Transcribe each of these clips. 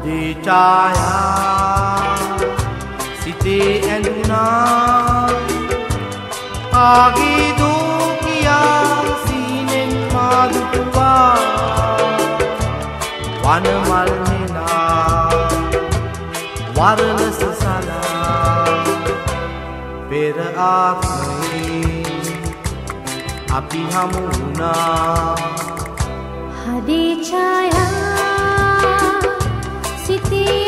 හදේ ඡායා සිතේ ඇඳුනා ආගේ දෝ කියා සීනෙන් මාදුවා වනමල් නෙලා වරලස සලා පෙර ආත්මේ අපි හමු වුණා හදේ ඡායා සිතේ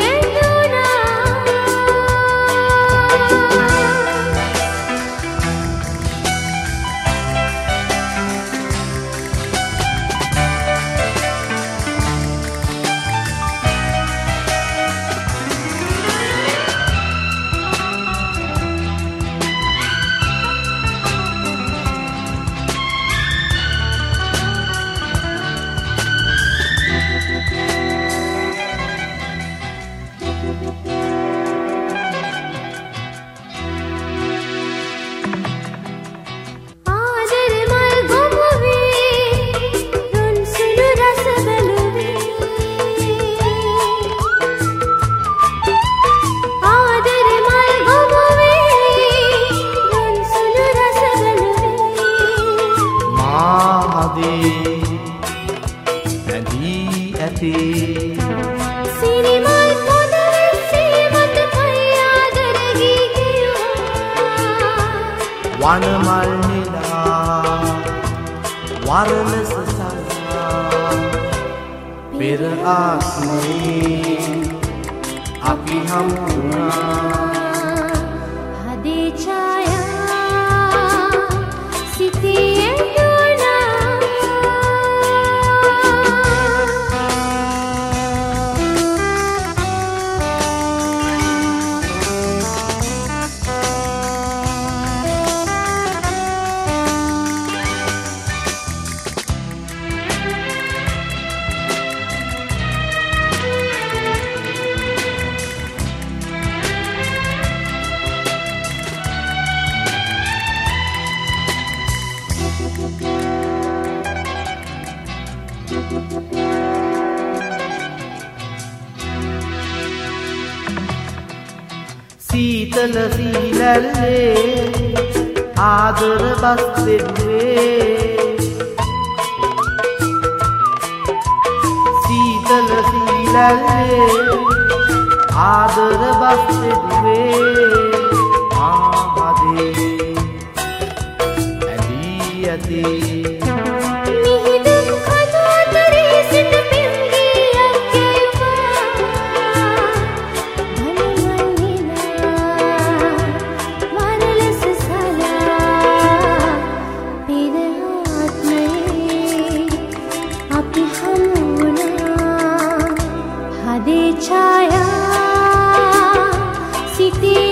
සිරිමල් පොදේ සීමත පයාදර ගිගියා වනමල් නෙලා වරලස සලා පෙර ආත්මේ අපි හමු වුණා හදේ ඡායා සිතේ සීතල සීලල්ලේ ආදර බස් දෙන්නේ සීතල සීලල්ලේ ආදර බස් දෙන්නේ ආහදේ ඇදී ඇදී हदे छाया सिती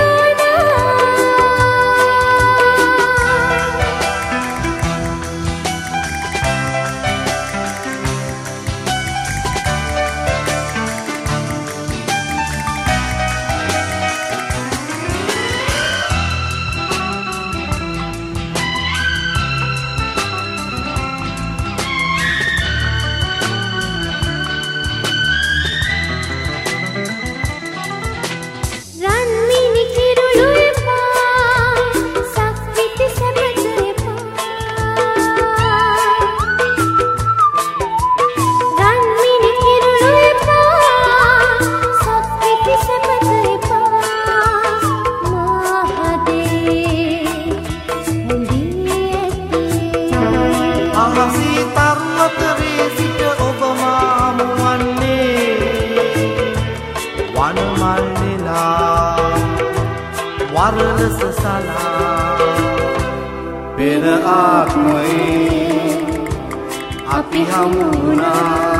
වරලස සලා පෙර ආත්මේ අපි හමු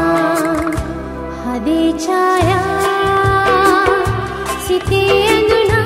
වුණා හදේ ඡායා සිතේ ඇඳුනා